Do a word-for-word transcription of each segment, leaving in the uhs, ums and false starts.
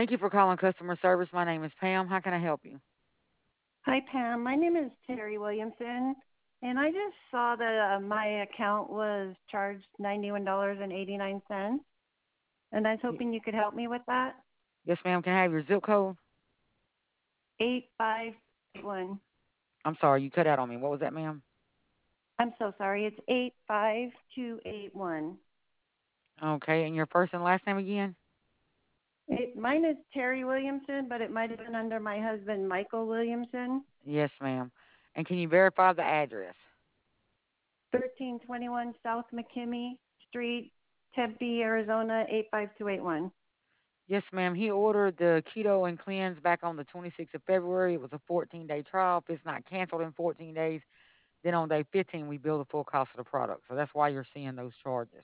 Thank you for calling customer service. My name is Pam. How can I help you? Hi, Pam. My name is Terry Williamson, and I just saw that uh, my account was charged ninety-one dollars and eighty-nine cents, and I was Y- hoping you could help me with that. Yes, ma'am. Can I have your zip code? eight five eight one. I'm sorry, you cut out on me. What was that, ma'am? I'm so sorry. It's eight five two eight one. Okay, and your first and last name again? It, mine is Terry Williamson, but it might have been under my husband, Michael Williamson. Yes, ma'am. And can you verify the address? thirteen twenty-one South McKimmey Street, Tempe, Arizona, eight five two eight one. Yes, ma'am. He ordered the keto and cleanse back on the twenty-sixth of February. It was a fourteen day trial. If it's not canceled in fourteen days, then on day fifteen, we bill the full cost of the product. So that's why you're seeing those charges.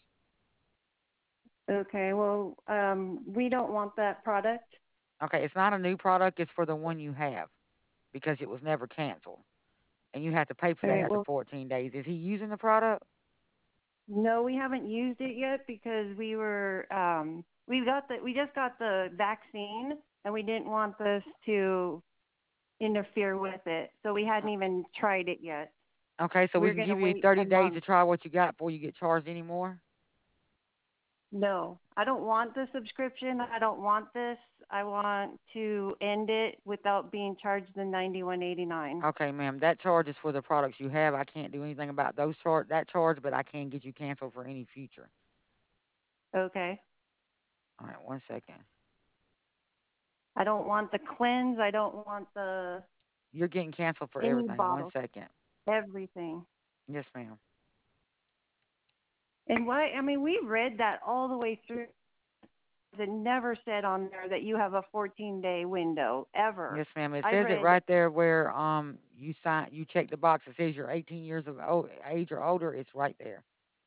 Okay, well, um, we don't want that product. Okay, it's not a new product. It's for the one you have because it was never canceled. And you have to pay for All that right, after well, fourteen days. Is he using the product? no, we haven't used it yet because we were um we got the we just got the vaccine and we didn't want this to interfere with it. So we hadn't even tried it yet. Okay, so we We're can going to give you wait a thirty days to month. try what you got before you get charged anymore. No, I don't want the subscription. I don't want this. I want to end it without being charged the ninety-one eighty-nine. Okay, ma'am, that charge is for the products you have. I can't do anything about those char- that charge, but I can get you canceled for any future. Okay. All right, one second. I don't want the cleanse. I don't want the You're getting canceled for any everything. One bottle. second. Everything. Yes, ma'am. And why? I mean, we read that all the way through. It never said on there that you have a fourteen day window ever. Yes, ma'am. It I says it read. right there where um you sign you check the box that says you're eighteen years of o- age or older. It's right there.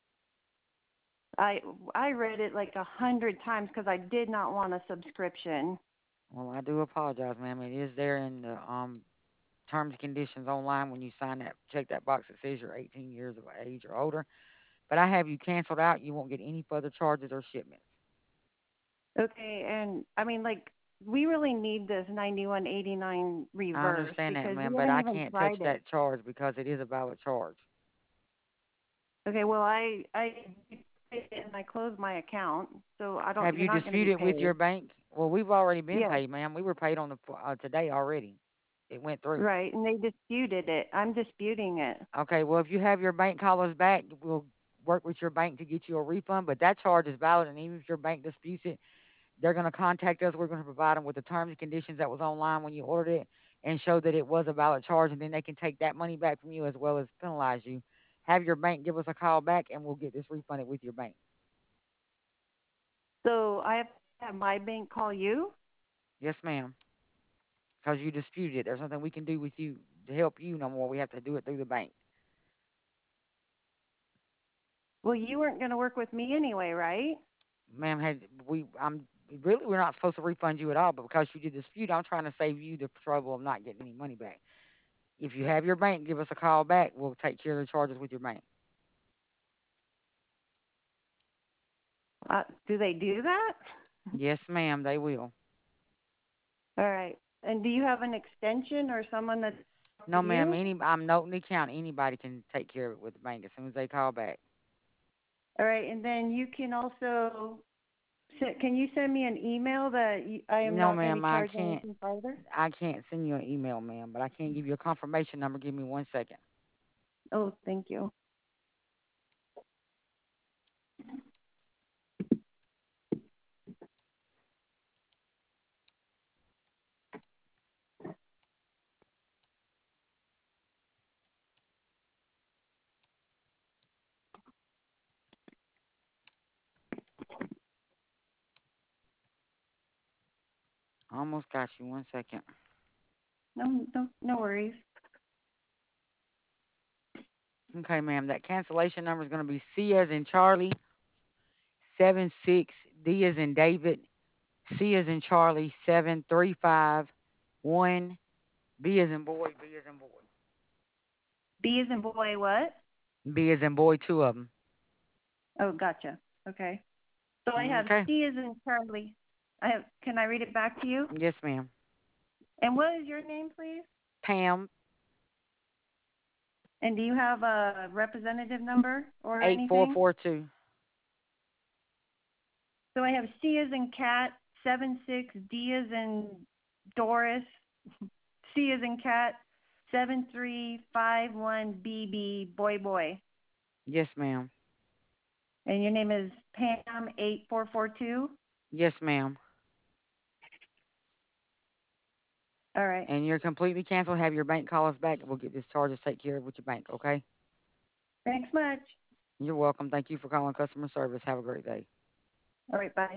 I I read it like a hundred times because I did not want a subscription. Well, I do apologize, ma'am. It is there in the um terms and conditions online when you sign that check that box that says you're eighteen years of age or older. But I have you canceled out. You won't get any further charges or shipments. Okay, and I mean like we really need this ninety one eighty nine I reverse understand that, because ma'am, we but haven't I even can't touch tried it. that charge because it is a valid charge. Okay, well I I and I closed my account, so I don't. Have You're you not going to be disputed with paid. your bank? Well, we've already been Yes, paid, ma'am. We were paid on the f- uh, today already. It went through. right, and they disputed it. I'm disputing it. Okay, well, if you have your bank call us back, we'll work with your bank to get you a refund. But that charge is valid, and even if your bank disputes it, they're going to contact us. We're going to provide them with the terms and conditions that was online when you ordered it and show that it was a valid charge, and then they can take that money back from you as well as penalize you. Have your bank give us a call back, and we'll get this refunded with your bank. So I have to have my bank call you. Yes, ma'am, because you disputed it. There's nothing we can do with you to help you no more. We have to do it through the bank. Well, you weren't going to work with me anyway, right? Ma'am, had we, I'm really we're not supposed to refund you at all, but because you did dispute, I'm trying to save you the trouble of not getting any money back. If you have your bank, give us a call back. We'll take care of the charges with your bank. Uh, do they do that? Yes, ma'am, they will. All right. And do you have an extension or someone that's for No, ma'am. you? Any, I'm noting the account. Anybody can take care of it with the bank as soon as they call back. All right. And then you can also se- can you send me an email that you, I am No, not going to ma'am, be I charged can't. anything further? I can't send you an email, ma'am, but I can give you a confirmation number. Give me one second. Oh, thank you. Almost got you. One second. No, no, no worries. Okay, ma'am. That cancellation number is going to be C as in Charlie, seven six D as in David, C as in Charlie, seven three five one B as in boy, B as in boy, B as in boy, what? B as in boy, two of them. Oh, gotcha. Okay. So I have Okay. C as in Charlie. I have, can I read it back to you? Yes, ma'am. And what is your name, please? Pam, And do you have a representative number or eight four anything? four two. So I have C as in cat, seven six, D as in Doris, C as in cat, seven three five one B B boy boy. Yes, ma'am. And your name is Pam eight four four two. Yes, ma'am. All right. And you're completely canceled. Have your bank call us back, and we'll get this charges taken care of with your bank. Okay? Thanks much. You're welcome. Thank you for calling customer service. Have a great day. All right. Bye.